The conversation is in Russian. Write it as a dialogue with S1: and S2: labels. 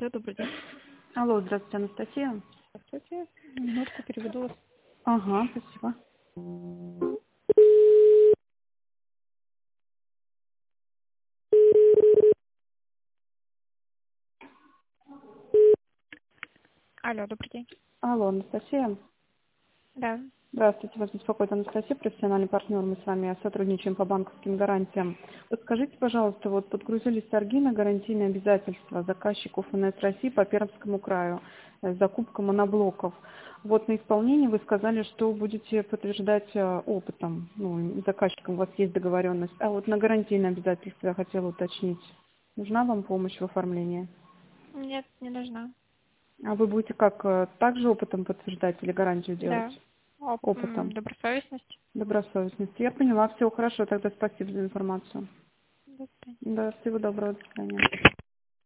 S1: Да, добрый день.
S2: Алло, здравствуйте, Анастасия.
S1: Здравствуйте. Минутку переведу вас.
S2: Ага, спасибо.
S1: Алло, добрый день.
S2: Алло, Анастасия.
S1: Да.
S2: Здравствуйте, вас беспокоит Анастасия, профессиональный партнер. Мы с вами сотрудничаем по банковским гарантиям. Вот скажите, пожалуйста, вот подгрузились торги на гарантийные обязательства заказчику ФНС России по Пермскому краю с закупкой моноблоков. Вот на исполнении вы сказали, что будете подтверждать опытом, заказчиком у вас есть договоренность. А вот на гарантийные обязательства я хотела уточнить. Нужна вам помощь в оформлении?
S1: Нет, не нужна.
S2: А вы будете как, также опытом подтверждать или гарантию делать?
S1: Да.
S2: Опытом.
S1: Добросовестность.
S2: Добросовестность. Я поняла. Все хорошо. Тогда спасибо за информацию.
S1: До свидания.
S2: Да, всего доброго. До свидания.